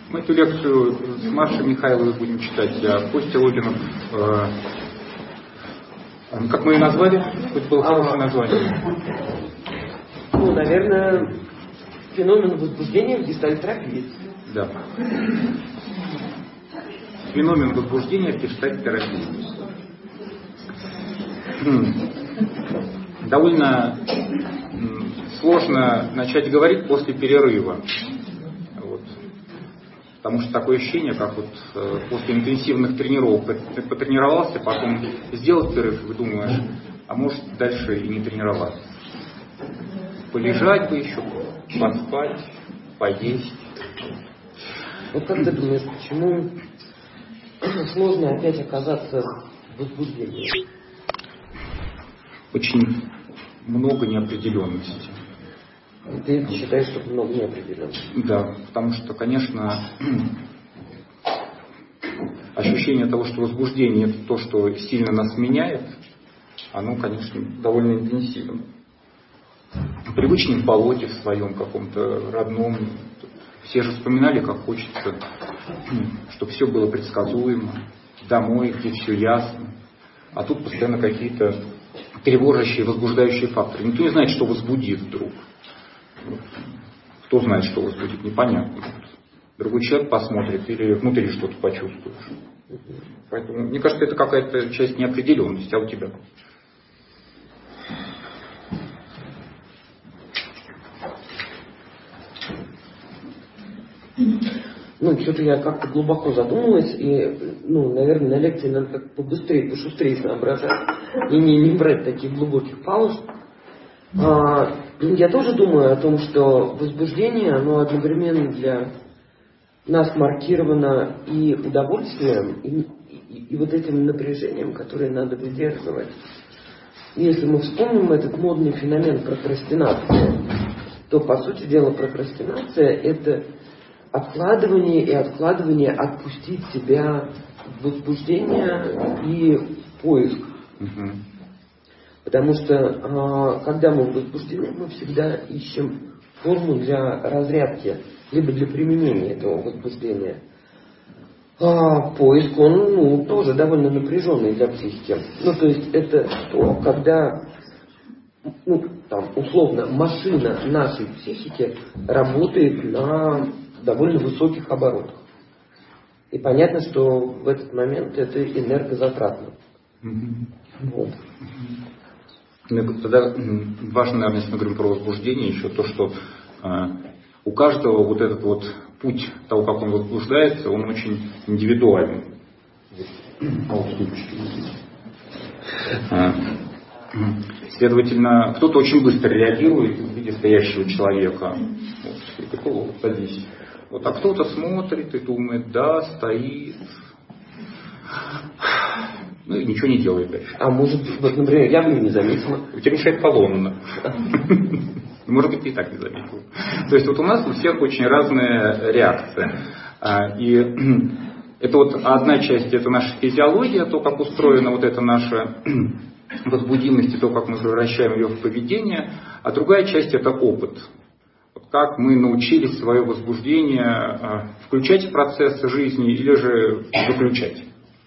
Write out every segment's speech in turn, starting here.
Мы эту лекцию с Машей Михайловой будем читать, а Костя Логинов, как мы ее назвали? Хоть было хорошее название. Ну, наверное, феномен возбуждения в гештальт-терапии. Да. Феномен возбуждения в гештальт-терапии. Довольно сложно начать говорить после перерыва. Вот. Потому что такое ощущение, как вот после интенсивных тренировок ты потренировался, потом сделал перерыв, и думаешь, а может дальше и не тренироваться. Полежать бы еще, поспать, поесть. Вот как ты думаешь, почему сложно опять оказаться в возбуждении? Очень много неопределенности. Ты считаешь, что много неопределенности? Да, потому что, конечно, ощущение того, что возбуждение это то, что сильно нас меняет, оно, конечно, довольно интенсивно. В привычном болоте в своем каком-то родном. Все же вспоминали, как хочется, чтобы все было предсказуемо, домой, где все ясно. А тут постоянно какие-то тревожащие, возбуждающие факторы. Никто не знает, что возбудит вдруг. Кто знает, что возбудит, непонятно. Другой человек посмотрит или внутри что-то почувствуешь. Поэтому, мне кажется, это какая-то часть неопределенности. А у тебя? Ну, что-то я как-то глубоко задумалась, и, наверное, на лекции надо как-то побыстрее, пошустрее соображать, и не брать таких глубоких пауз. Я тоже думаю о том, что возбуждение, оно одновременно для нас маркировано и удовольствием, и вот этим напряжением, которое надо выдерживать. И если мы вспомним этот модный феномен прокрастинации, то, по сути дела, прокрастинация – это откладывание и откладывание, отпустить себя в возбуждение и поиск. Потому что, когда мы возбуждены, мы всегда ищем форму для разрядки, либо для применения этого возбуждения. Поиск, он тоже довольно напряженный для психики. То есть это то, когда, условно, машина нашей психики работает на довольно высоких оборотах. И понятно, что в этот момент это энергозатратно. Вот. Тогда важно, наверное, если мы говорим про возбуждение, еще то, что у каждого вот этот вот путь того, как он возбуждается, он очень индивидуальный. Следовательно, кто-то очень быстро реагирует в виде стоящего человека. И такого садись. А кто-то смотрит и думает, да, стоит. И ничего не делает дальше. А может быть, например, я бы не заметила. У тебя мешает колонна. Может быть, ты и так не заметил. То есть у нас у всех очень разная реакция. И это одна часть, это наша физиология, то, как устроена эта наша возбудимость, и то, как мы превращаем ее в поведение. А другая часть это опыт. Как мы научились свое возбуждение включать в процесс жизни или же выключать.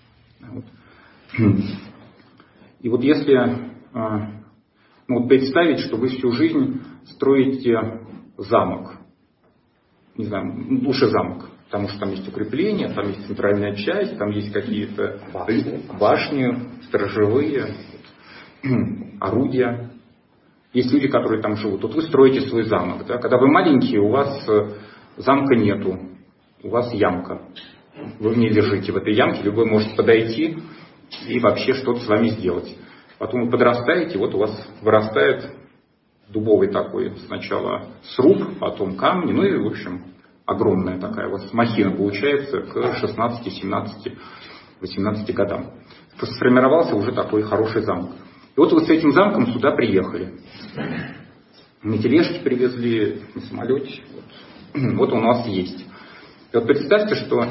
И если представить, что вы всю жизнь строите замок, не знаю, лучше замок, потому что там есть укрепления, там есть центральная часть, там есть какие-то башни, сторожевые, орудия. Есть люди, которые там живут. Вы строите свой замок. Да? Когда вы маленькие, у вас замка нету, у вас ямка. Вы в ней лежите, в этой ямке, любой может подойти и вообще что-то с вами сделать. Потом вы подрастаете, у вас вырастает дубовый такой сначала сруб, потом камни, и в общем огромная такая махина получается к 16, 17, 18 годам. Сформировался уже такой хороший замок. И вы с этим замком сюда приехали. На тележке привезли, на самолете. Вот он у нас есть. И представьте, что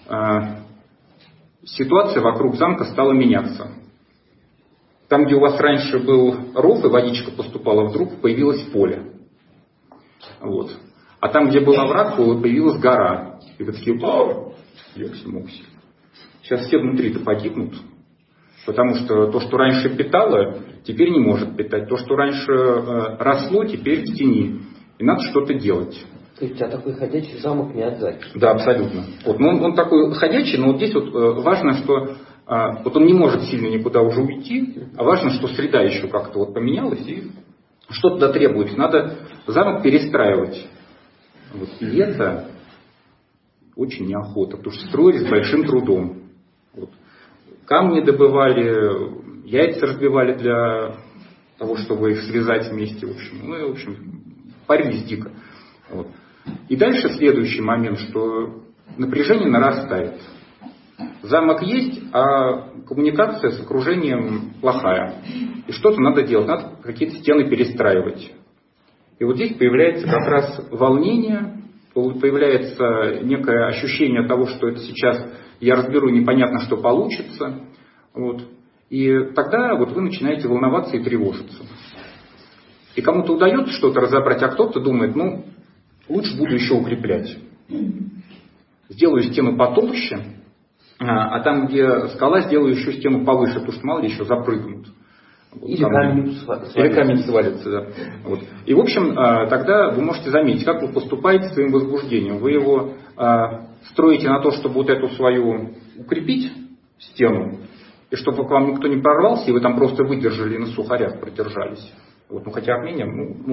ситуация вокруг замка стала меняться. Там, где у вас раньше был ров и водичка поступала, вдруг появилось поле. А там, где был овраг, появилась гора. И вы такие, ёксель-моксель. Сейчас все внутри-то погибнут. Потому что то, что раньше питало, теперь не может питать. То, что раньше росло, теперь в тени. И надо что-то делать. То есть у тебя такой ходячий замок не отдать. Да, абсолютно. Вот, но он такой ходячий, но вот здесь вот важно, что вот он не может сильно никуда уже уйти, а важно, что среда еще как-то вот поменялась, и что туда требуется. Надо замок перестраивать. Вот. И это очень неохота, потому что строили с большим трудом. Вот. Камни добывали, яйца разбивали для того, чтобы их связать вместе. В общем, парились дико. Вот. И дальше следующий момент, что напряжение нарастает. Замок есть, а коммуникация с окружением плохая. И что-то надо делать, надо какие-то стены перестраивать. И вот здесь появляется как раз волнение, появляется некое ощущение того, что это сейчас я разберу, непонятно, что получится. Вот. И тогда вот вы начинаете волноваться и тревожиться. И кому-то удается что-то разобрать, а кто-то думает, лучше буду еще укреплять. Сделаю стену потолще, а там, где скала, сделаю еще стену повыше, потому что мало ли еще запрыгнут. Или камень свалится. Да. Вот. И, в общем, тогда вы можете заметить, как вы поступаете с своим возбуждением. Вы его строите на то, чтобы вот эту свою укрепить стену, и чтобы к вам никто не прорвался, и вы там просто выдержали и на сухарях продержались. Вот, хотя Армения,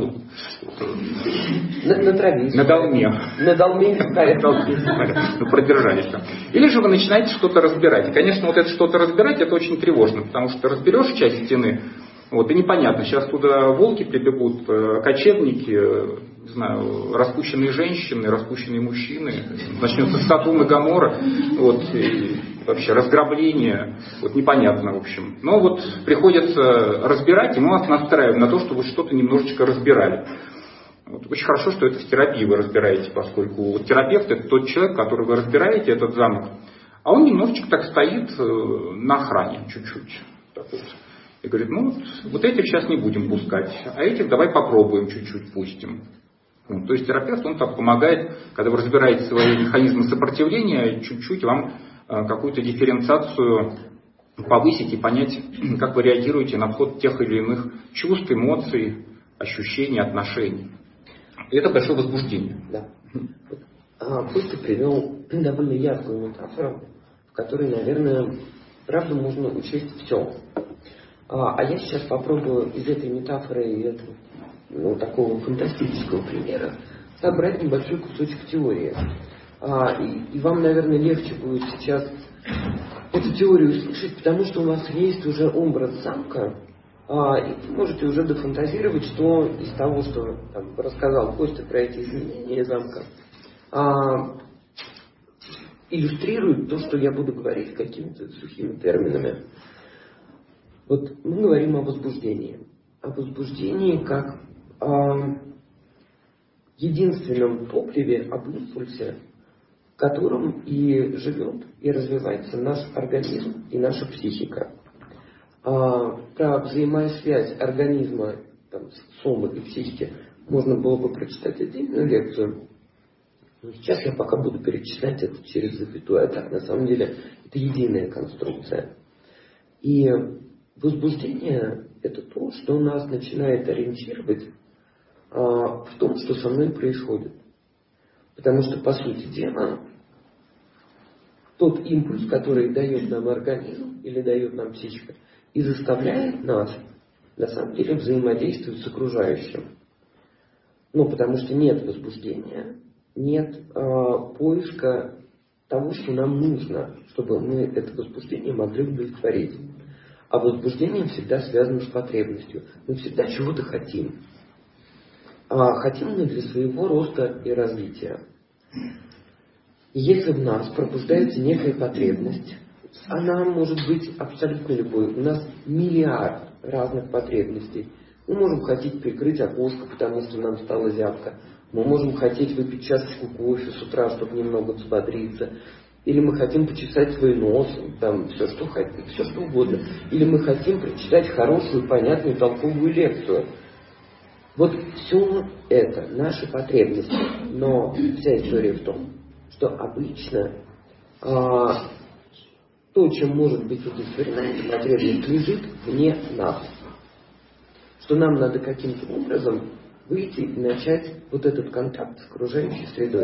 на траве. На долме. На долме. Продержались там. Или же вы начинаете что-то разбирать. И, конечно, вот это что-то разбирать, это очень тревожно, потому что разберешь часть стены, и непонятно, сейчас туда волки прибегут, кочевники, не знаю, распущенные женщины, распущенные мужчины, начнется Содом и Гоморра, и вообще разграбление, непонятно, в общем. Но приходится разбирать, и мы вас настраиваем на то, что вы что-то немножечко разбирали. Очень хорошо, что это в терапии вы разбираете, поскольку терапевт — это тот человек, который вы разбираете этот замок, а он немножечко так стоит на охране, чуть-чуть. И говорит, вот этих сейчас не будем пускать, а этих давай попробуем чуть-чуть пустим. То есть терапевт, он так помогает, когда вы разбираете свои механизмы сопротивления, чуть-чуть вам какую-то дифференциацию повысить и понять, как вы реагируете на вход тех или иных чувств, эмоций, ощущений, отношений. И это большое возбуждение. Да. Костя привел довольно яркую метафору, в которой, наверное, правда можно учесть все. А я сейчас попробую из этой метафоры и этого, такого фантастического примера собрать небольшой кусочек теории. И вам, наверное, легче будет сейчас эту теорию услышать, потому что у вас есть уже образ замка, и вы можете уже дофантазировать, что из того, что рассказал Костя про эти изменения замка, иллюстрирует то, что я буду говорить какими-то сухими терминами. Мы говорим о возбуждении. О возбуждении как о единственном топливе, об импульсе, которым и живет, и развивается наш организм и наша психика. Про взаимосвязь организма, сомы и психики можно было бы прочитать отдельную лекцию. Но сейчас я пока буду перечислять это через запятую, а так на самом деле это единая конструкция. И возбуждение — это то, что нас начинает ориентировать в том, что со мной происходит. Потому что, по сути дела, тот импульс, который дает нам организм или дает нам психика, и заставляет нас, на самом деле, взаимодействовать с окружающим. Потому что нет возбуждения, нет поиска того, что нам нужно, чтобы мы это возбуждение могли удовлетворить. А возбуждение всегда связано с потребностью. Мы всегда чего-то хотим. Хотим мы для своего роста и развития. И если в нас пробуждается некая потребность, она может быть абсолютно любой. У нас миллиард разных потребностей. Мы можем хотеть прикрыть окошко, потому что нам стало зябко. Мы можем хотеть выпить чашечку кофе с утра, чтобы немного взбодриться. Или мы хотим почесать свой нос, все что хотим, все что угодно. Или мы хотим прочитать хорошую, понятную, толковую лекцию. Все это наши потребности. Но вся история в том, что обычно то, чем может быть удовлетворена эта потребность, лежит вне нас. Что нам надо каким-то образом выйти и начать вот этот контакт с окружающей средой.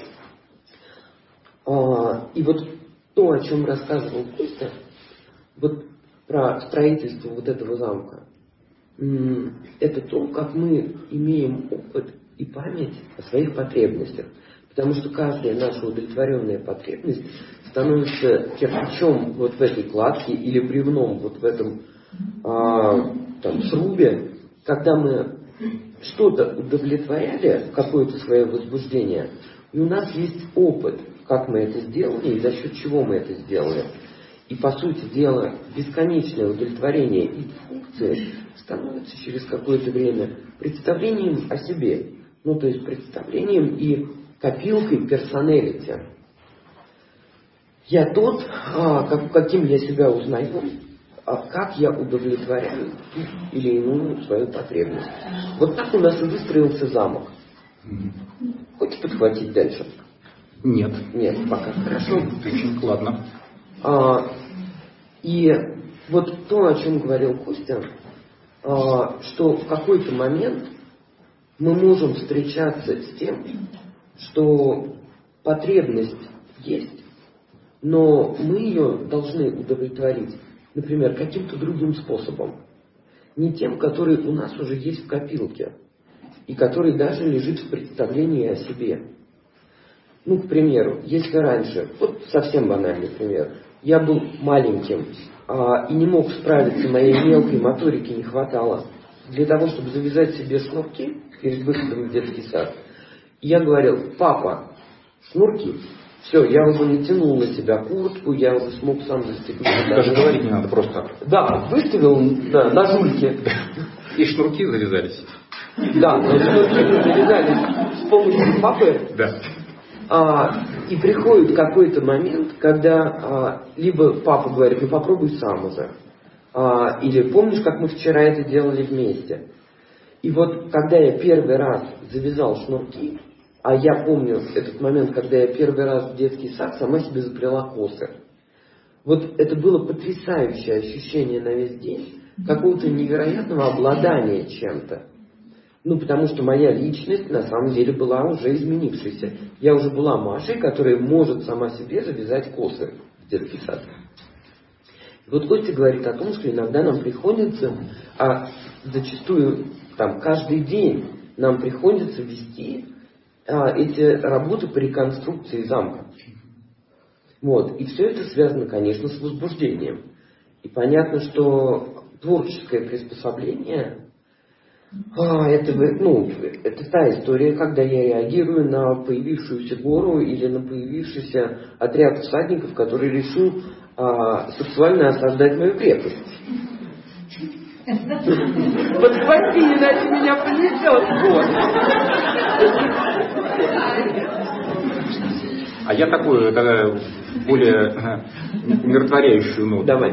И вот то, о чем рассказывал Костя, вот про строительство вот этого замка, это то, как мы имеем опыт и память о своих потребностях. Потому что каждая наша удовлетворенная потребность становится кирпичом вот в этой кладке или бревном вот в этом срубе, когда мы что-то удовлетворяли, какое-то свое возбуждение, и у нас есть опыт, как мы это сделали и за счет чего мы это сделали. И, по сути дела, бесконечное удовлетворение и функции становится через какое-то время представлением о себе. То есть представлением и копилкой персоналити. Я тот, каким я себя узнаю, как я удовлетворяю ту или иную свою потребность. Вот так у нас и выстроился замок. Хочешь подхватить дальше? Нет. Нет, пока. Хорошо. Очень ладно. И вот то, о чем говорил Костя, что в какой-то момент мы можем встречаться с тем, что потребность есть, но мы ее должны удовлетворить, например, каким-то другим способом. Не тем, который у нас уже есть в копилке, и который даже лежит в представлении о себе. К примеру, если раньше, вот совсем банальный пример, я был маленьким и не мог справиться, моей мелкой моторики не хватало для того, чтобы завязать себе шнурки перед выходом в детский сад. Я говорил: папа, шнурки. Все, я уже натянул на себя куртку, я уже смог сам застегнуть. Даже говорить не надо, просто. Да, выставил на жульке. И шнурки завязались. Да, но шнурки завязались с помощью папы. Да. И приходит какой-то момент, когда либо папа говорит: попробуй сам уже. Или помнишь, как мы вчера это делали вместе. И вот когда я первый раз завязал шнурки, а я помню этот момент, когда я первый раз в детский сад сама себе заплела косы. Вот это было потрясающее ощущение на весь день какого-то невероятного обладания чем-то. Потому что моя личность на самом деле была уже изменившейся. Я уже была Машей, которая может сама себе завязать косы в детский сад. И вот Костя говорит о том, что иногда нам приходится, зачастую каждый день нам приходится вести эти работы по реконструкции замка. И все это связано, конечно, с возбуждением. И понятно, что творческое приспособление это та история, когда я реагирую на появившуюся гору или на появившийся отряд всадников, который решил сексуально осаждать мою крепость. Подхвати, иначе меня понесет. А я такую, тогда более умиротворяющую ноту. Давай.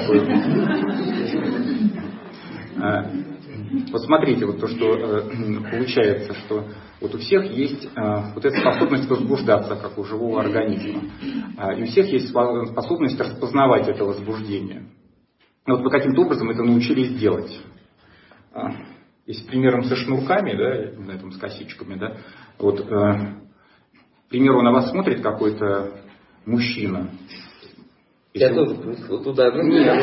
Вот смотрите, вот то, что получается, что вот у всех есть вот эта способность возбуждаться, как у живого организма. И у всех есть способность распознавать это возбуждение. Вот мы каким-то образом это научились делать. Если примером со шнурками, да, с косичками, да, вот, к примеру, на вас смотрит какой-то мужчина. Я тоже помыслил туда. Нет.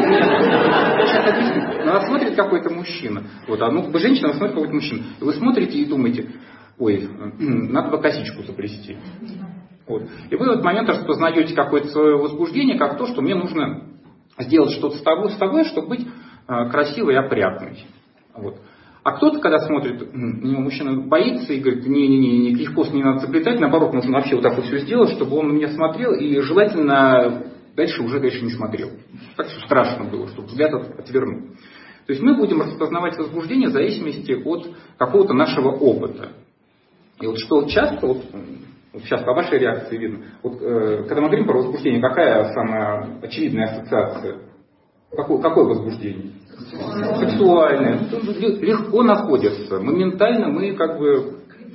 На вас смотрит какой-то мужчина. Женщина, на вас смотрит какой-то мужчина. И вы смотрите и думаете: ой, надо бы косичку заплести. И вы в этот момент распознаете какое-то свое возбуждение, как то, что мне нужно сделать что-то с тобой, чтобы быть красивой и опрятной. А кто-то, когда смотрит, мужчина боится и говорит: не, таких кос не надо заплетать, наоборот, нужно вообще вот так вот все сделать, чтобы он на меня смотрел, и желательно дальше не смотрел. Так все страшно было, чтобы взгляд отвернул. То есть мы будем распознавать возбуждение в зависимости от какого-то нашего опыта. И что часто, сейчас по вашей реакции видно, когда мы говорим про возбуждение, какая самая очевидная ассоциация? Какое возбуждение? Сексуальное. Легко находится. Моментально мы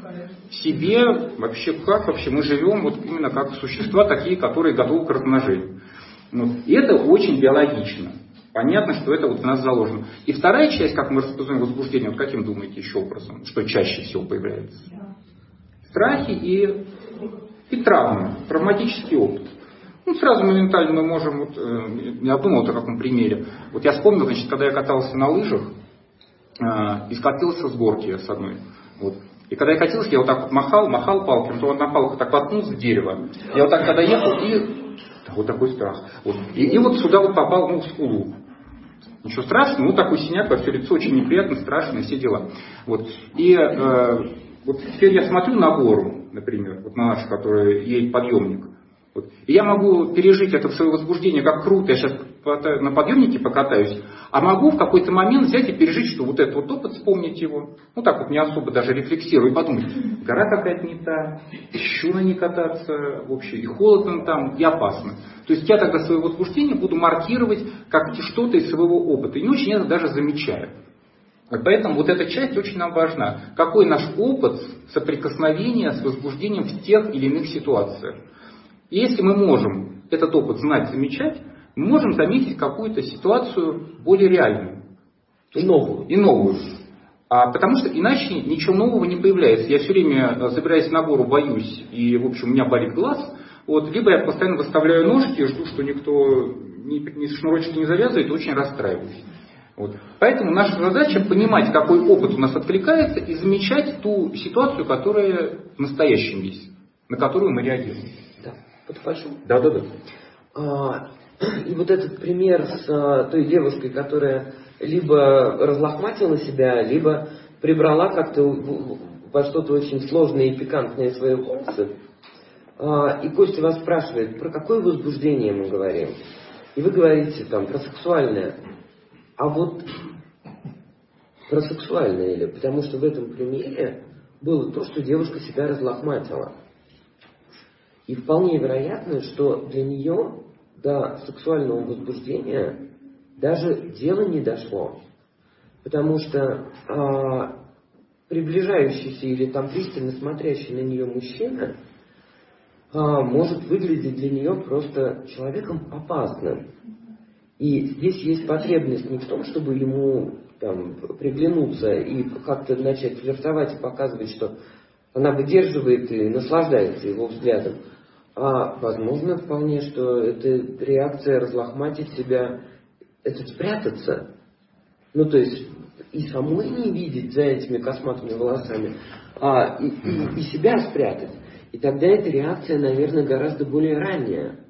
в себе вообще, как вообще мы живем, вот именно как существа, такие, которые готовы к размножению. Вот. И это очень биологично. Понятно, что это вот в нас заложено. И вторая часть, как мы распознаем возбуждение, вот каким думаете еще образом, что чаще всего появляется? Страхи и травмы, травматический опыт. Ну, сразу моментально мы можем, вот, я думал о каком примере. Вот я вспомнил, значит, когда я катался на лыжах и скатился с горки с одной. Вот. И когда я катился, я вот так вот махал палкой, то одна палка так воткнулась в дерево. Я вот так когда ехал, и вот такой страх. Вот. И вот сюда вот попал, в скулу. Ничего страшного, такой синяк во все лицо, очень неприятно, страшно, все дела. Вот. И вот теперь я смотрю на гору, например, вот на нашу, которая едет подъемник. Вот. И я могу пережить это свое возбуждение, как круто, я сейчас на подъемнике покатаюсь, а могу в какой-то момент взять и пережить, что вот этот вот опыт, вспомнить его, ну так вот не особо даже рефлексирую, и подумать, гора какая-то не та, еще на ней кататься вообще, и холодно там, и опасно. То есть я тогда свое возбуждение буду маркировать как что-то из своего опыта, и не очень это даже замечаю. Поэтому вот эта часть очень нам важна. Какой наш опыт соприкосновения с возбуждением в тех или иных ситуациях. И если мы можем этот опыт знать, замечать, мы можем заметить какую-то ситуацию более реальную. И новую. Потому что иначе ничего нового не появляется. Я все время, забираясь на гору, боюсь, и, в общем, у меня болит глаз. Вот, либо я постоянно выставляю ножки, жду, что никто ни шнурочки не завязывает, и очень расстраиваюсь. Вот. Поэтому наша задача понимать, какой опыт у нас откликается, и замечать ту ситуацию, которая в настоящем есть, на которую мы реагируем. Да, подхожу. Да. И вот этот пример с той девушкой, которая либо разлохматила себя, либо прибрала как-то во что-то очень сложное и пикантное свои волосы. И Костя вас спрашивает, про какое возбуждение мы говорим. И вы говорите там про сексуальное. А вот про сексуальное ли? Потому что в этом примере было то, что девушка себя разлохматила. И вполне вероятно, что для нее до сексуального возбуждения даже дело не дошло. Потому что приближающийся или там пристально смотрящий на нее мужчина может выглядеть для нее просто человеком опасным. И здесь есть потребность не в том, чтобы ему там приглянуться и как-то начать флиртовать и показывать, что она выдерживает и наслаждается его взглядом. А возможно вполне, что это реакция разлохматить себя, это спрятаться. Ну то есть и самой не видеть за этими косматыми волосами, и себя спрятать. И тогда эта реакция, наверное, гораздо более ранняя.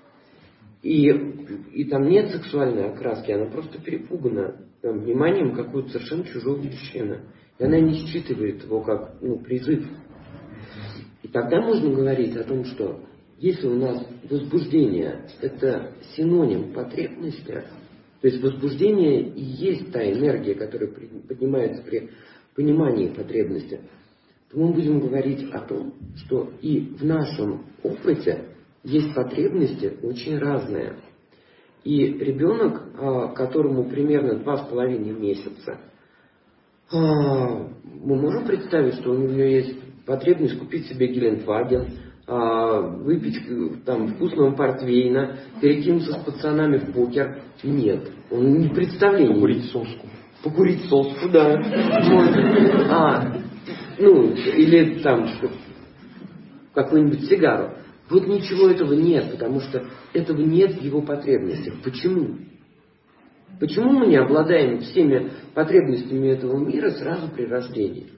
И там нет сексуальной окраски, она просто перепугана там, вниманием какого-то совершенно чужого мужчины. И она не считывает его как призыв. И тогда можно говорить о том, что если у нас возбуждение – это синоним потребности, то есть возбуждение и есть та энергия, которая поднимается при понимании потребности, то мы будем говорить о том, что и в нашем опыте есть потребности очень разные. И ребенок, которому примерно 2,5 месяца, мы можем представить, что у него есть потребность купить себе Гелендваген, выпить там вкусного портвейна, перекинуться с пацанами в покер. Нет, он не представляет. Покурить соску, да. Или там какую-нибудь сигару. Вот ничего этого нет, потому что этого нет в его потребностях. Почему? Почему мы не обладаем всеми потребностями этого мира сразу при рождении?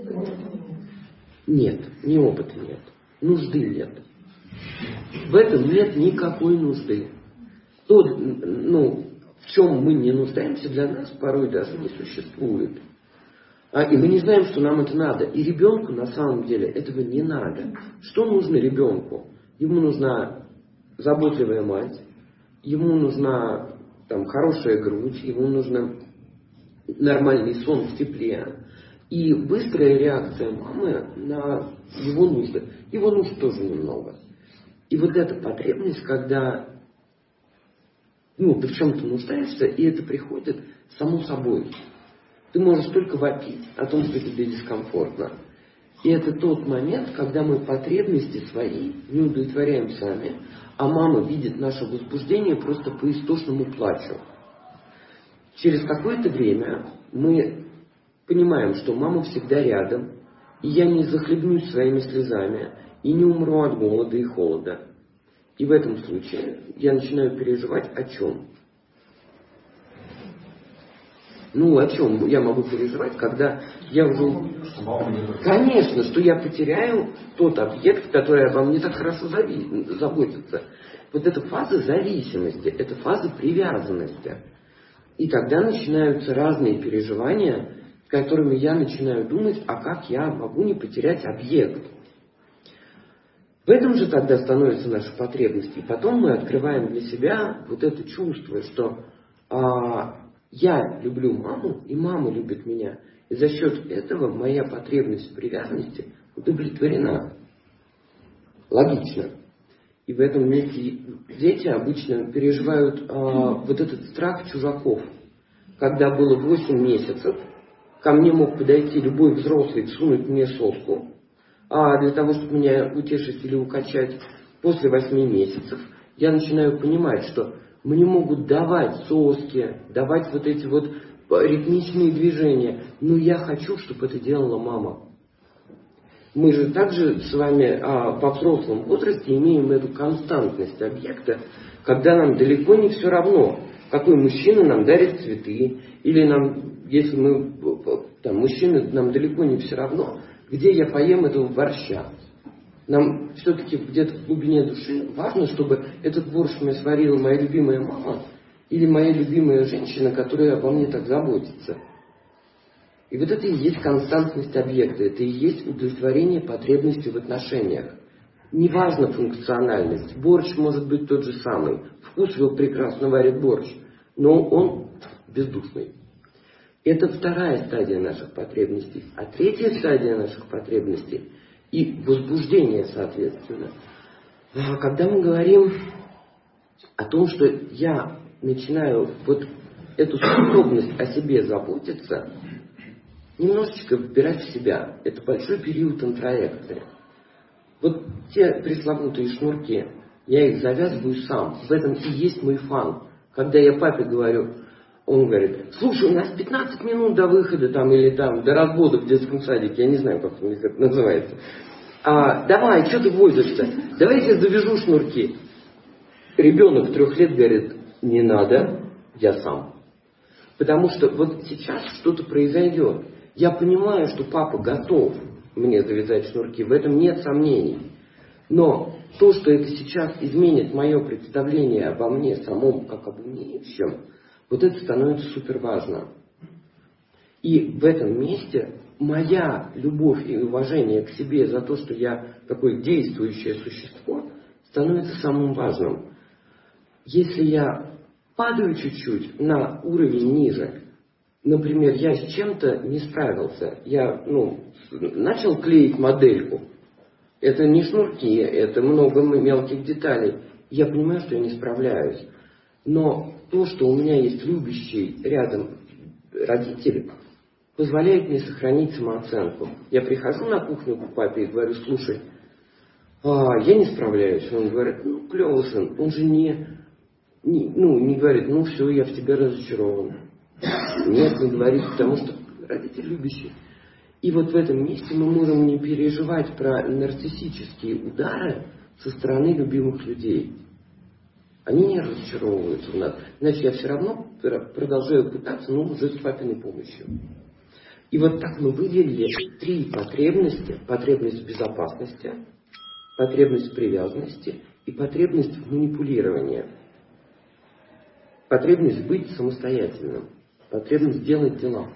Нет, ни опыта нет. Нужды нет. В этом нет никакой нужды. То, в чем мы не нуждаемся, для нас порой даже не существует. И мы не знаем, что нам это надо. И ребенку на самом деле этого не надо. Что нужно ребенку? Ему нужна заботливая мать, ему нужна хорошая грудь, ему нужен нормальный сон в тепле. И быстрая реакция мамы на его нужды. Его нужд тоже немного. И вот эта потребность, когда ты в чем-то нуждаешься, и это приходит само собой. Ты можешь только вопить о том, что тебе дискомфортно. И это тот момент, когда мы потребности свои не удовлетворяем сами, а мама видит наше возбуждение просто по истошному плачу. Через какое-то время мы понимаем, что мама всегда рядом, и я не захлебнусь своими слезами, и не умру от голода и холода. И в этом случае я начинаю переживать о чем? О чем я могу переживать, когда я уже... Конечно, что я потеряю тот объект, который обо мне так хорошо заботится. Вот эта фаза зависимости, это фаза привязанности. И тогда начинаются разные переживания, которыми я начинаю думать, а как я могу не потерять объект. В этом же тогда становится наша потребность. И потом мы открываем для себя вот это чувство, что я люблю маму, и мама любит меня. И за счет этого моя потребность в привязанности удовлетворена. Логично. И в этом месте дети обычно переживают вот этот страх чужаков. Когда было 8 месяцев, ко мне мог подойти любой взрослый, всунуть мне соску. А для того, чтобы меня утешить или укачать после 8 месяцев, я начинаю понимать, что мне могут давать соски, давать вот эти вот ритмичные движения. Но я хочу, чтобы это делала мама. Мы же также с вами во взрослом возрасте имеем эту константность объекта, когда нам далеко не все равно, какой мужчина нам дарит цветы, или если мужчины, нам далеко не все равно, где я поем этого борща. Нам все-таки где-то в глубине души важно, чтобы этот борщ мне сварила моя любимая мама или моя любимая женщина, которая обо мне так заботится. И вот это и есть константность объекта, это и есть удовлетворение потребностей в отношениях. Неважно функциональность, борщ может быть тот же самый, Вкусвилл прекрасно варит борщ, но он бездушный. Это вторая стадия наших потребностей. А третья стадия наших потребностей и возбуждение, соответственно. Когда мы говорим о том, что я начинаю вот эту способность о себе заботиться, немножечко вбирать в себя. Это большой период интроекции. Вот те пресловутые шнурки, я их завязываю сам. В этом и есть мой фан. Когда я папе говорю, он говорит: слушай, у нас 15 минут до выхода или до развода в детском садике, я не знаю, как это называется. Давай, что ты возишься? Давай я тебе завяжу шнурки. Ребенок 3 лет говорит: не надо, я сам. Потому что вот сейчас что-то произойдет. Я понимаю, что папа готов мне завязать шнурки, в этом нет сомнений. Но то, что это сейчас изменит мое представление обо мне самом, как об умеющем, вот это становится супер важно. И в этом месте моя любовь и уважение к себе за то, что я такое действующее существо, становится самым важным. Если я падаю чуть-чуть на уровень ниже, например, я с чем-то не справился, я начал клеить модельку, это не шнурки, это много мелких деталей, я понимаю, что я не справляюсь. Но то, что у меня есть любящий рядом родитель, позволяет мне сохранить самооценку. Я прихожу на кухню к папе и говорю: слушай, я не справляюсь. Он говорит: клево, сын. Он же не говорит: все, я в тебе разочарован. Нет, не говорит, потому что родитель любящий. И вот в этом месте мы можем не переживать про нарциссические удары со стороны любимых людей. Они не разочаровываются в нас. Значит, я все равно продолжаю пытаться, но уже с папиной помощью. И вот так мы выделили 3 потребности. Потребность в безопасности, потребность в привязанности и потребность в манипулировании. Потребность быть самостоятельным. Потребность делать дела.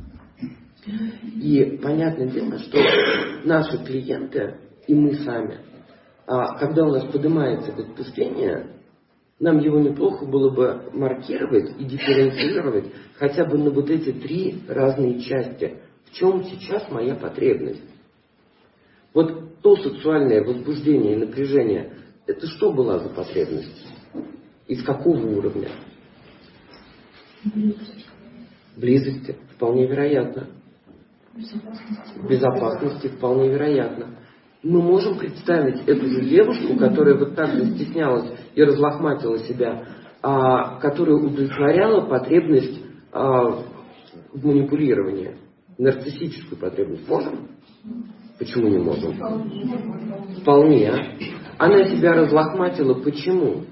И понятное дело, что наши клиенты и мы сами, когда у нас поднимается возбуждение, нам его неплохо было бы маркировать и дифференцировать хотя бы на вот эти 3 разные части. В чем сейчас моя потребность? Вот то сексуальное возбуждение и напряжение, это что была за потребность? Из какого уровня? Близости. Вполне вероятно. В безопасности вполне вероятно. Мы можем представить эту же девушку, которая вот так застеснялась и разлохматила себя, которая удовлетворяла потребность в манипулировании, нарциссическую потребность. Можем? Почему не можем? Вполне. Она себя разлохматила. Почему?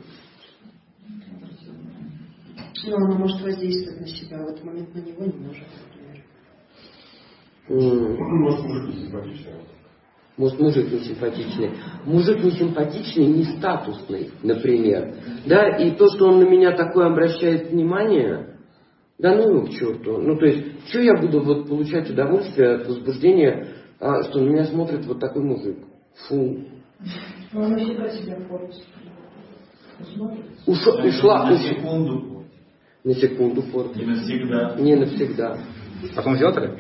Ну, она может воздействовать на себя, в этот момент на него не может, например. Может, мужик не симпатичный. Может, мужик не симпатичный. Мужик не симпатичный, не статусный, например. Да, и то, что он на меня такое обращает внимание, да ну его к черту. Ну, то есть, что я буду вот получать удовольствие от возбуждения, что на меня смотрит вот такой мужик? Фу. Но она всегда себя портит. Ушла. На секунду. На секунду портит. Не навсегда. Не навсегда. Потом сделали?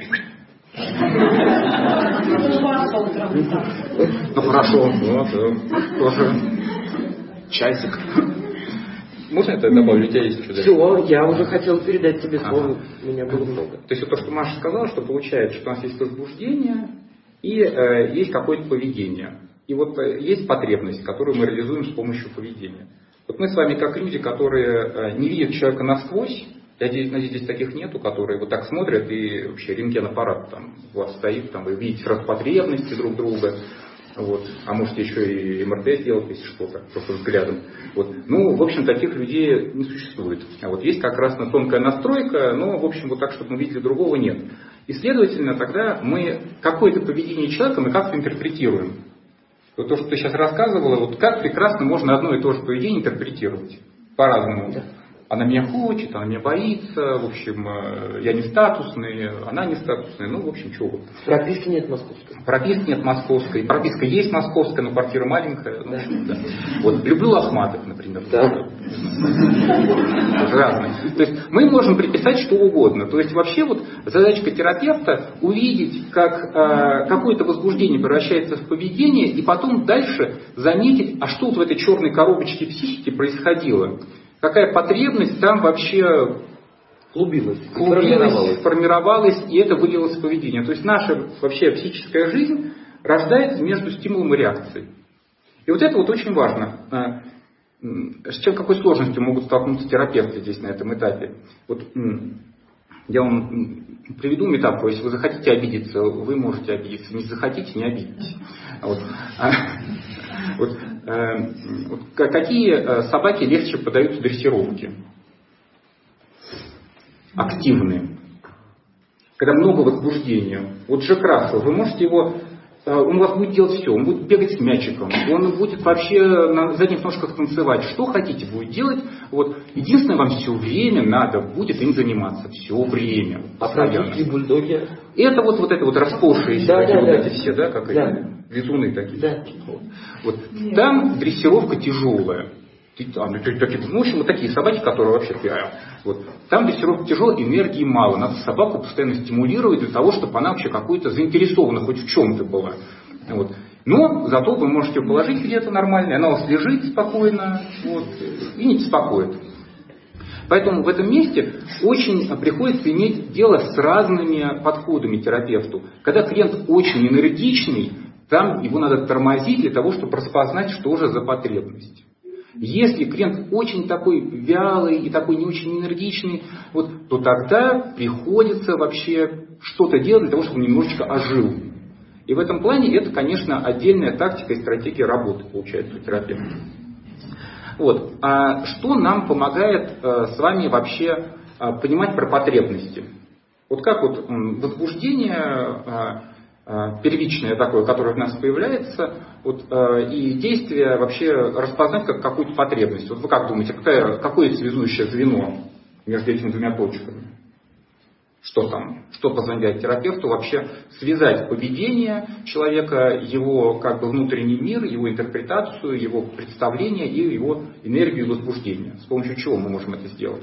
Ну хорошо, вот, тоже часик. Можно это добавить? У тебя есть что-то? Все, я уже хотел передать тебе слово, у меня было много. То есть вот то, что Маша сказала, что получается, что у нас есть возбуждение и есть какое-то поведение. И вот есть потребность, которую мы реализуем с помощью поведения. Вот мы с вами как люди, которые не видят человека насквозь, я надеюсь, здесь таких нету, которые вот так смотрят и вообще рентген-аппарат там у вас стоит, там вы видите потребности друг друга, вот, а можете еще и МРТ сделать, если что-то, просто взглядом. Вот. Ну, в общем, таких людей не существует. А вот есть как раз тонкая настройка, но, в общем, вот так, чтобы мы видели, другого нет. И, следовательно, тогда мы какое-то поведение человека мы как-то интерпретируем. Вот то, что ты сейчас рассказывала, вот как прекрасно можно одно и то же поведение интерпретировать по-разному. Она меня хочет, она меня боится, в общем, я не статусный, она не статусная, ну, в общем, чего. Прописки нет московской. Прописки нет московской, прописка есть московская, но квартира маленькая. Ну, да. Вот, люблю лохматых, например. Да. Разные. То есть мы можем приписать что угодно. То есть вообще вот задачка терапевта увидеть, как какое-то возбуждение превращается в поведение, и потом дальше заметить, а что вот в этой черной коробочке психики происходило. Какая потребность там вообще клубилась, формировалась, и это вылилось в поведение. То есть наша вообще психическая жизнь рождается между стимулом и реакцией. И вот это вот очень важно. С чем, какой сложностью могут столкнуться терапевты здесь на этом этапе? Вот я вам приведу метафору. Если вы захотите обидеться, вы можете обидеться. Не захотите, не обидитесь. Вот, какие собаки легче поддаются дрессировке? Активные. Когда много возбуждения. Вот Джек Рассел, вы можете его... Он у вас будет делать все. Он будет бегать с мячиком. Он будет вообще на задних ножках танцевать. Что хотите будет делать. Вот. Единственное, вам все время надо будет им заниматься. Все время. Постоянно. А бульдоги? Это вот это вот расползшиеся да. Эти все, да, как эти летуны такие. Да. Вот. Там дрессировка тяжелая. В общем, вот такие собаки, которые вообще... Вот. Там дрессировка тяжелая, энергии мало. Надо собаку постоянно стимулировать для того, чтобы она вообще какой-то заинтересована хоть в чем-то была. Вот. Но зато вы можете ее положить где-то нормально, она у вас лежит спокойно вот, и не беспокоит. Поэтому в этом месте очень приходится иметь дело с разными подходами терапевту. Когда клиент очень энергичный, там его надо тормозить для того, чтобы распознать, что же за потребность. Если клиент очень такой вялый и такой не очень энергичный, вот, то тогда приходится вообще что-то делать для того, чтобы он немножечко ожил. И в этом плане это, конечно, отдельная тактика и стратегия работы, получается, у терапевта. Вот. А что нам помогает с вами вообще понимать про потребности? Вот как вот возбуждение первичное такое, которое в нас появляется, вот, и действие вообще распознать как какую-то потребность. Вот вы как думаете, какое связующее звено между этими двумя точками? Что там? Что позволяет терапевту вообще связать поведение человека, его как бы внутренний мир, его интерпретацию, его представление и его энергию возбуждения? С помощью чего мы можем это сделать?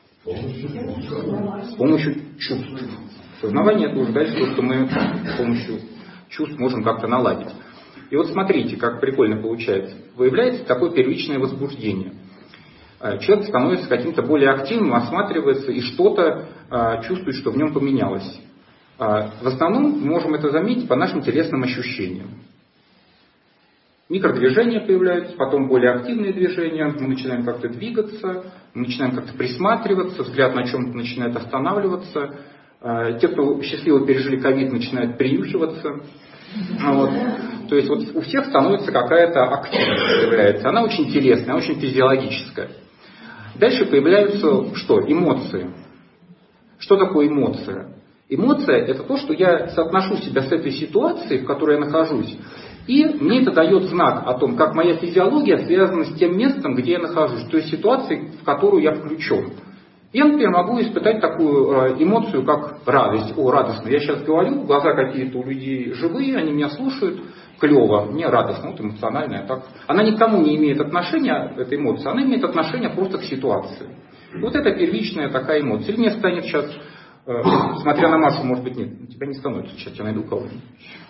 С помощью чувств. Сознавание это уже дальше то, что мы с помощью чувств можем как-то наладить. И вот смотрите, как прикольно получается. Выявляется такое первичное возбуждение. Человек становится каким-то более активным, осматривается и что-то чувствует, что в нем поменялось. В основном мы можем это заметить по нашим телесным ощущениям. Микродвижения появляются, потом более активные движения, мы начинаем как-то двигаться, мы начинаем как-то присматриваться, взгляд на чем-то начинает останавливаться. Те, кто счастливо пережили ковид, начинают принюхиваться. Вот. То есть вот у всех становится какая-то активность появляется. Она очень телесная, очень физиологическая. Дальше появляются что? Эмоции. Что такое эмоция? Эмоция – это то, что я соотношу себя с этой ситуацией, в которой я нахожусь, и мне это дает знак о том, как моя физиология связана с тем местом, где я нахожусь, то есть ситуацией, в которую я включен. Я, например, могу испытать такую эмоцию, как радость. О, радостно. Я сейчас говорю, глаза какие-то у людей живые, они меня слушают, клево, мне радостно, вот эмоциональная. Так. Она никому не имеет отношения, эта эмоция, она имеет отношение просто к ситуации. Вот это первичная такая эмоция. Или мне станет сейчас, смотря на Машу, может быть, нет, у тебя не становится, сейчас я найду кого-нибудь.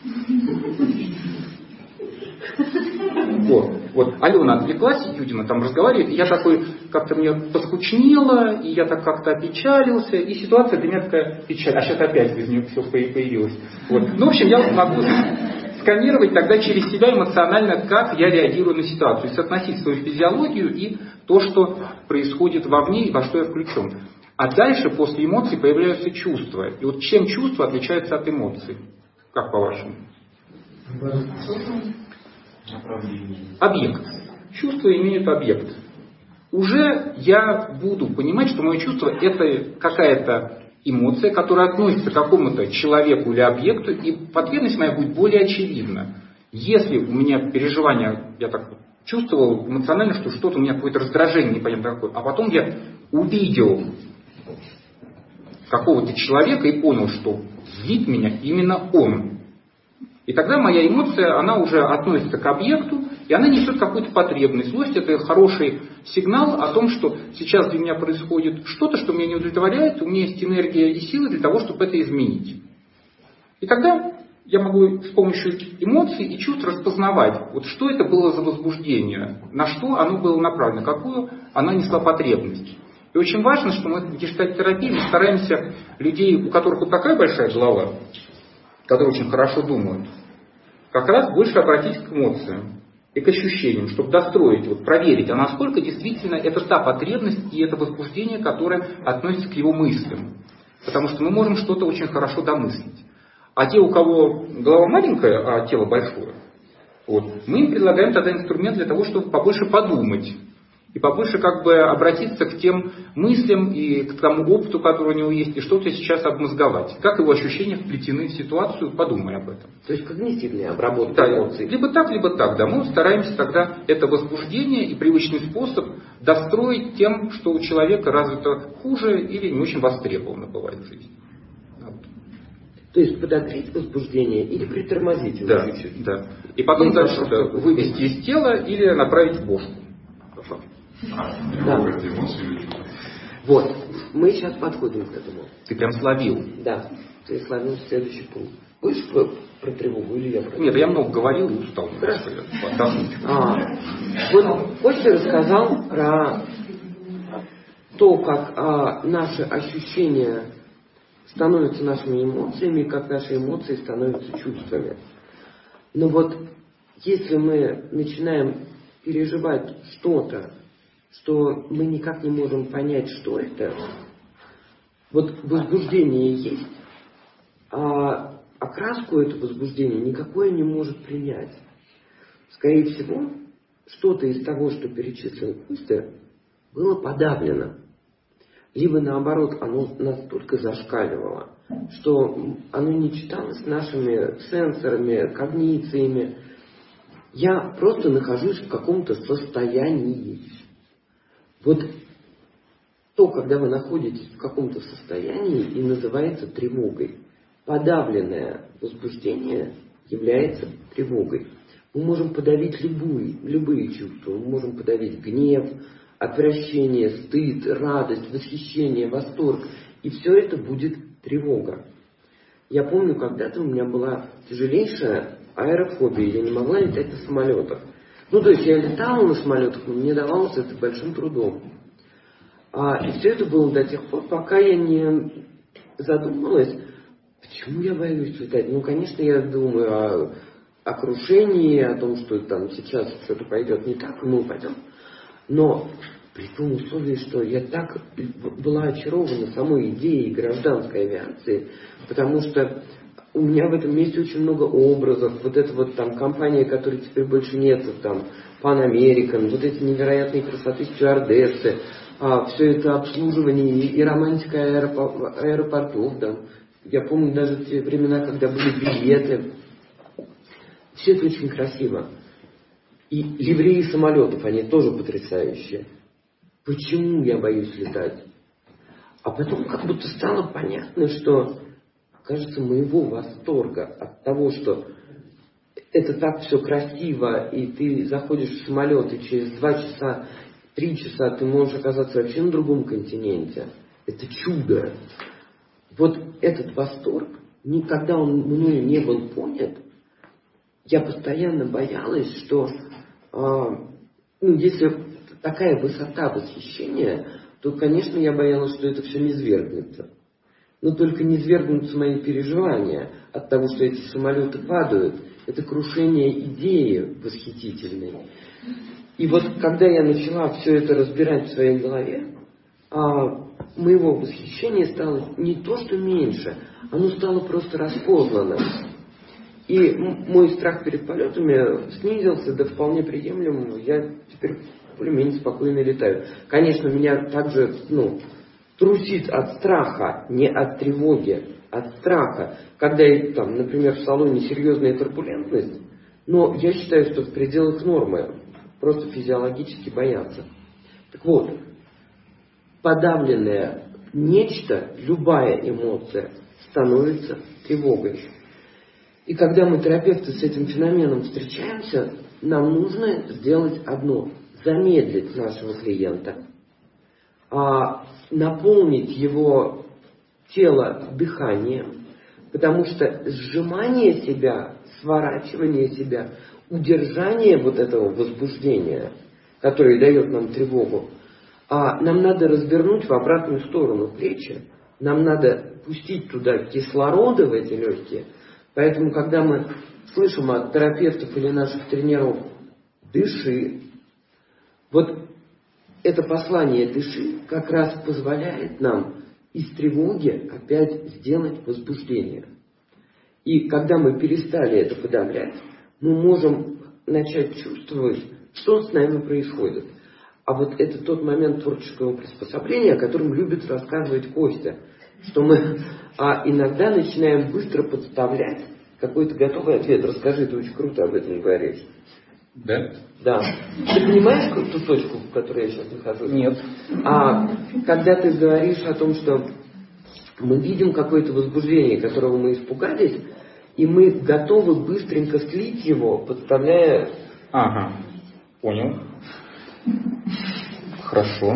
Вот, Алена отвлеклась, Юдина там разговаривает, и я такой, как-то мне поскучнело, и я так как-то опечалился, и ситуация для меня такая печаль, а сейчас опять из нее все появилось. Вот. Ну, в общем, я могу сканировать тогда через себя эмоционально, как я реагирую на ситуацию, и соотносить свою физиологию и то, что происходит вовне, и во что я включен. А дальше, после эмоций, появляются чувства. И вот чем чувства отличаются от эмоций? Как по-вашему? Объект. Чувство имеет объект. Уже я буду понимать, что мое чувство – это какая-то эмоция, которая относится к какому-то человеку или объекту, и потребность моя будет более очевидна. Если у меня переживание, я так чувствовал эмоционально, что что-то у меня какое-то раздражение непонятно какое, а потом я увидел какого-то человека и понял, что злит меня именно он. И тогда моя эмоция, она уже относится к объекту, и она несет какую-то потребность. Злость – это хороший сигнал о том, что сейчас для меня происходит что-то, что меня не удовлетворяет, у меня есть энергия и силы для того, чтобы это изменить. И тогда я могу с помощью эмоций и чувств распознавать, вот что это было за возбуждение, на что оно было направлено, какую она несла потребность. И очень важно, что мы в гештальт-терапии мы стараемся людей, у которых вот такая большая голова, которые очень хорошо думают, как раз больше обратить к эмоциям и к ощущениям, чтобы достроить, вот, проверить, а насколько действительно это та потребность и это возбуждение, которое относится к его мыслям. Потому что мы можем что-то очень хорошо домыслить. А те, у кого голова маленькая, а тело большое, вот, мы им предлагаем тогда инструмент для того, чтобы побольше подумать. И побольше как бы обратиться к тем мыслям и к тому опыту, который у него есть, и что-то сейчас обмозговать. Как его ощущения вплетены в ситуацию, подумай об этом. То есть когнитивная обработка эмоций. Либо так, да. Мы стараемся тогда это возбуждение и привычный способ достроить тем, что у человека развито хуже или не очень востребовано бывает в жизни. Вот. То есть подогреть возбуждение или притормозить его чуть-чуть. Да. И потом дальше вывести из тела или направить в бошку. Да. Вот, мы сейчас подходим к этому. Ты прям словил. Да, ты словил следующий пункт. Будешь про тревогу или я про тревогу? Нет, я много говорил и устал. Хорошо. Вот Костя рассказал про то, как наши ощущения становятся нашими эмоциями, как наши эмоции становятся чувствами. Но вот если мы начинаем переживать что-то, что мы никак не можем понять, что это, вот возбуждение есть, а окраску этого возбуждения никакое не может принять. Скорее всего, что-то из того, что перечислил Костя, было подавлено. Либо наоборот, оно настолько зашкаливало, что оно не читалось нашими сенсорами, когнициями. Я просто нахожусь в каком-то состоянии. Вот то, когда вы находитесь в каком-то состоянии, и называется тревогой. Подавленное возбуждение является тревогой. Мы можем подавить любые чувства. Мы можем подавить гнев, отвращение, стыд, радость, восхищение, восторг. И все это будет тревога. Я помню, когда-то у меня была тяжелейшая аэрофобия. Я не могла летать на самолетах. Ну, то есть я летала на самолетах, но мне давалось это большим трудом. И все это было до тех пор, пока я не задумалась, Почему я боюсь летать? Ну, конечно, я думаю о крушении, о том, что там сейчас что-то пойдет не так, и мы упадем. Но при том условии, что я так была очарована самой идеей гражданской авиации, потому что у меня в этом месте очень много образов. Вот эта вот там компания, которой теперь больше нет, там Pan American, вот эти невероятные красоты стюардессы, все это обслуживание и романтика аэропортов. Да. Я помню даже те времена, когда были билеты. Все это очень красиво. И ливреи самолетов, они тоже потрясающие. Почему я боюсь летать? А потом как будто стало понятно, что, кажется, моего восторга от того, что это так все красиво, и ты заходишь в самолет, и через 2 часа, 3 часа ты можешь оказаться вообще на другом континенте. Это чудо. Вот этот восторг, никогда он мною не был понят, я постоянно боялась, что если такая высота восхищения, то, конечно, я боялась, что это все низвергнется. Но только низвергнутся мои переживания от того, что эти самолеты падают. Это крушение идеи восхитительной. И вот когда я начала все это разбирать в своей голове, моего восхищения стало не то, что меньше, оно стало просто распознано. И мой страх перед полетами снизился до вполне приемлемого. Я теперь более-менее спокойно летаю. Конечно, меня также трусит от страха, не от тревоги, от страха. Когда, там, например, в салоне серьезная турбулентность, но я считаю, что в пределах нормы, просто физиологически бояться. Так вот, подавленное нечто, любая эмоция, становится тревогой. И когда мы, терапевты, с этим феноменом встречаемся, нам нужно сделать одно – замедлить нашего клиента, наполнить его тело дыханием, потому что сжимание себя, сворачивание себя, удержание вот этого возбуждения, которое дает нам тревогу, нам надо развернуть в обратную сторону плечи, нам надо пустить туда кислорода в эти легкие. Поэтому, когда мы слышим от терапевтов или наших тренеров «дыши», вот это послание «дыши» как раз позволяет нам из тревоги опять сделать возбуждение. И когда мы перестали это подавлять, мы можем начать чувствовать, что с нами происходит. А вот это тот момент творческого приспособления, о котором любит рассказывать Костя, что мы иногда начинаем быстро подставлять какой-то готовый ответ. Расскажи, ты очень круто об этом говоришь. Да? Да. Ты понимаешь ту точку, в которой я сейчас нахожусь? Нет. Когда ты говоришь о том, что мы видим какое-то возбуждение, которого мы испугались, и мы готовы быстренько слить его, подставляя... Ага, понял. Хорошо.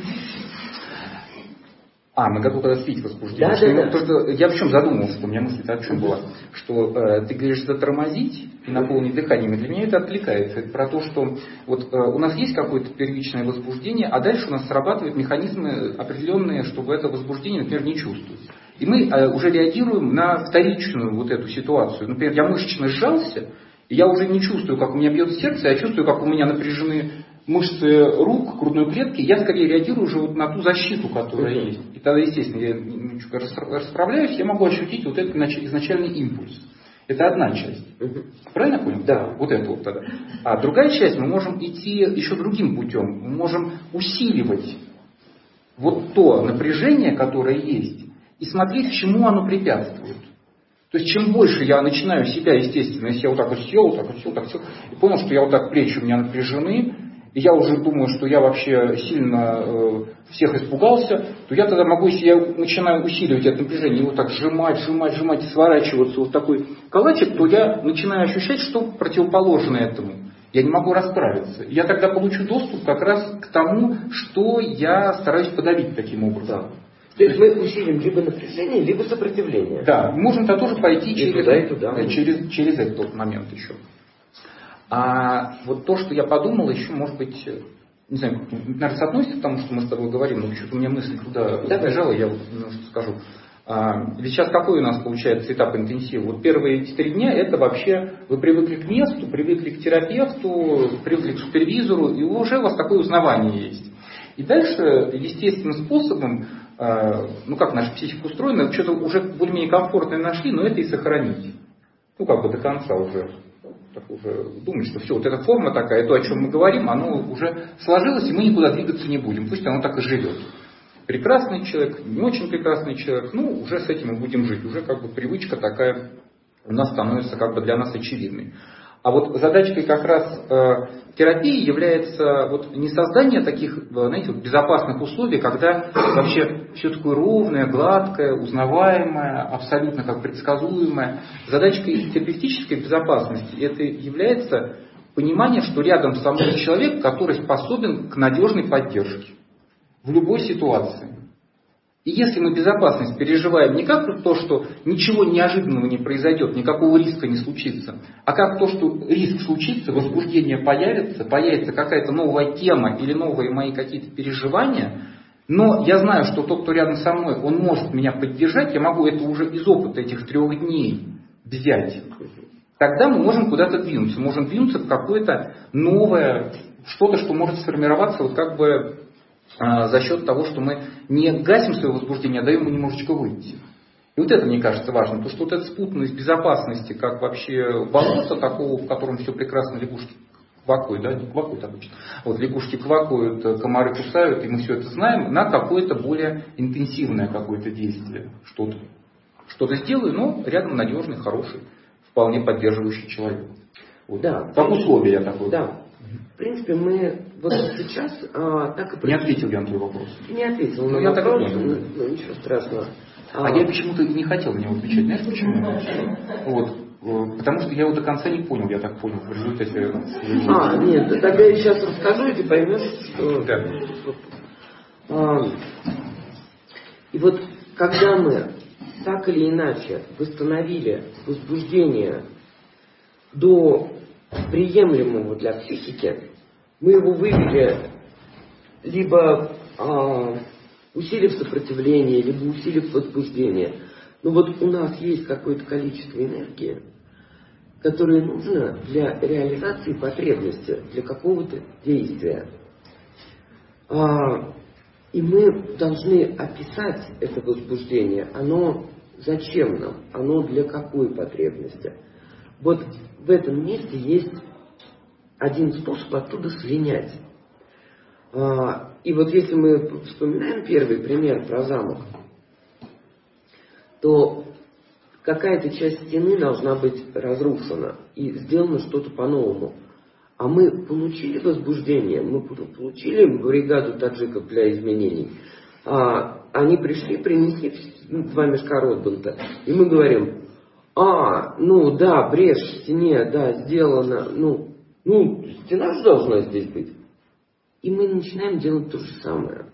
Мы готовы слить возбуждение. Да. То, что я в чем задумался, у меня мысль-то о чем была, что ты говоришь затормозить и наполнить дыханием, и для меня это откликается. Это про то, что вот у нас есть какое-то первичное возбуждение, а дальше у нас срабатывают механизмы определенные, чтобы это возбуждение, например, не чувствовать. И мы уже реагируем на вторичную вот эту ситуацию. Например, я мышечно сжался, и я уже не чувствую, как у меня бьет сердце, я чувствую, как у меня напряжены мышцы рук, грудной клетки, я скорее реагирую уже вот на ту защиту, которая есть. И тогда, естественно, я немножко расправляюсь, я могу ощутить вот этот изначальный импульс. Это одна часть. Правильно я понял? Да. Вот это вот тогда. А другая часть, мы можем идти еще другим путем. Мы можем усиливать вот то напряжение, которое есть, и смотреть, к чему оно препятствует. То есть, чем больше я начинаю себя, естественно, если я вот так вот сел, и понял, что я вот так плечи у меня напряжены, и я уже думаю, что я вообще сильно всех испугался, то я тогда могу, если я начинаю усиливать это напряжение, его так сжимать, и сворачиваться вот такой калачик, то я начинаю ощущать, что противоположно этому. Я не могу расправиться. Я тогда получу доступ как раз к тому, что я стараюсь подавить таким образом. Да. То есть мы усилим либо напряжение, либо сопротивление. Да, можно тоже пойти через этот момент еще. А вот то, что я подумал, еще, может быть, не знаю, наверное, соотносится к тому, что мы с тобой говорим, но почему-то у меня мысль туда сбежала, я вот немножко скажу. Ведь сейчас какой у нас получается этап интенсива? Вот первые 4 дня это вообще вы привыкли к месту, привыкли к терапевту, привыкли к супервизору, и уже у вас такое узнавание есть. И дальше естественным способом, как наша психика устроена, что-то уже более-менее комфортное нашли, но это и сохранить. До конца уже. Так уже думать, что все, вот эта форма такая, то, о чем мы говорим, оно уже сложилось, и мы никуда двигаться не будем. Пусть оно так и живет. Прекрасный человек, не очень прекрасный человек, уже с этим мы будем жить. Уже привычка такая у нас становится для нас очевидной. А вот задачкой как раз терапии является не создание таких, безопасных условий, когда вообще все такое ровное, гладкое, узнаваемое, абсолютно предсказуемое. Задачкой терапевтической безопасности это является понимание, что рядом со мной человек, который способен к надежной поддержке в любой ситуации. И если мы безопасность переживаем не как то, что ничего неожиданного не произойдет, никакого риска не случится, а как то, что риск случится, возбуждение появится какая-то новая тема или новые мои какие-то переживания, но я знаю, что тот, кто рядом со мной, он может меня поддержать, я могу это уже из опыта этих 3 дней взять. Тогда мы можем куда-то двинуться, можем двинуться в какое-то новое, что-то, что может сформироваться за счет того, что мы не гасим свое возбуждение, а даем ему немножечко выйти. И это, мне кажется, важно, потому что эта спутанность безопасности, как вообще болото такого, в котором все прекрасно, лягушки квакают, не квакают обычно, лягушки квакают, комары кусают, и мы все это знаем, на какое-то более интенсивное какое-то действие. Что-то сделаю, но рядом надежный, хороший, вполне поддерживающий человек. Да. Как условие такое. Да. В принципе, мы сейчас так и... Не ответил я на твой вопрос. Не ответил на я вопрос, так и понял. Ничего страшного. Я почему-то не хотел на него отвечать. Знаешь почему? Потому что я его до конца не понял, я так понял. В результате... Нет, тогда я сейчас расскажу, и ты поймешь, что... Да. И когда мы так или иначе восстановили возбуждение до приемлемого для психики, мы его вывели либо усилив сопротивление, либо усилив возбуждение. Но у нас есть какое-то количество энергии, которое нужно для реализации потребности, для какого-то действия. И мы должны описать это возбуждение. Оно зачем нам? Оно для какой потребности? В этом месте есть один способ оттуда слинять. И если мы вспоминаем первый пример про замок, то какая-то часть стены должна быть разрушена и сделано что-то по-новому. А мы получили возбуждение, мы получили бригаду таджиков для изменений. Они пришли, принесли 2 мешка Ротбанта, и мы говорим: брешь в стене, сделано, стена же должна здесь быть. И мы начинаем делать то же самое.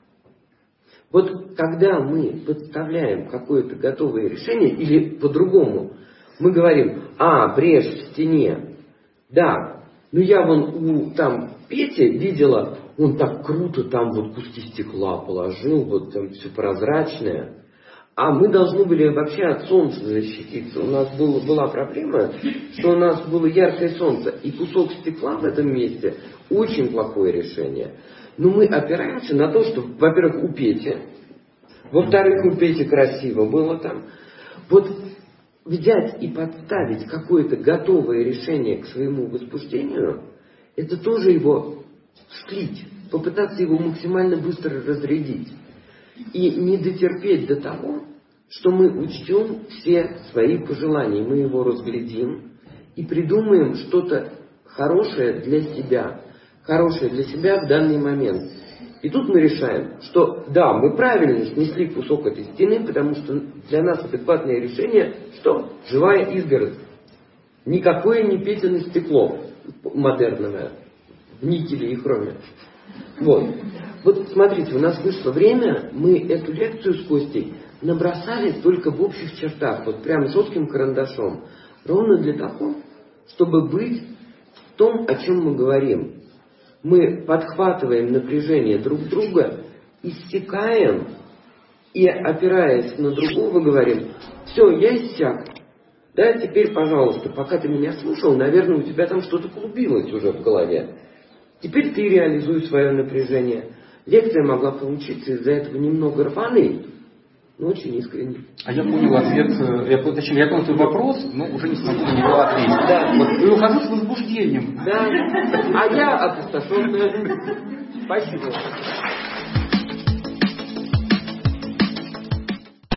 Когда мы подставляем какое-то готовое решение, или по-другому, мы говорим: брешь в стене, я у Пети видела, он так круто куски стекла положил, там все прозрачное. А мы должны были вообще от солнца защититься. У нас была проблема, что у нас было яркое солнце, и кусок стекла в этом месте очень плохое решение. Но мы опираемся на то, что, во-первых, у Пети, во-вторых, у Пети красиво было там. Взять и подставить какое-то готовое решение к своему возбуждению, это тоже его слить, попытаться его максимально быстро разрядить. И не дотерпеть до того, что мы учтем все свои пожелания, мы его разглядим и придумаем что-то хорошее для себя в данный момент. И тут мы решаем, что мы правильно снесли кусок этой стены, потому что для нас адекватное решение, что живая изгородь. Никакое не Петино стекло модерновое в никеле и хроме. Смотрите, у нас вышло время, мы эту лекцию с Костей набросали только в общих чертах, прям жестким карандашом. Ровно для того, чтобы быть в том, о чем мы говорим. Мы подхватываем напряжение друг друга, иссякаем И опираясь на другого, говорим: все, я иссяк. Да, теперь, пожалуйста, пока ты меня слушал, наверное, у тебя там что-то клубилось уже в голове. Теперь ты реализуй свое напряжение. Лекция могла получиться из-за этого немного рваной, но очень искренне. А я понял ответ, я понял твой вопрос, но уже не смогу на него ответить. Да. Вот, и ухожу с возбуждением. Да, а я опустошенная. Спасибо.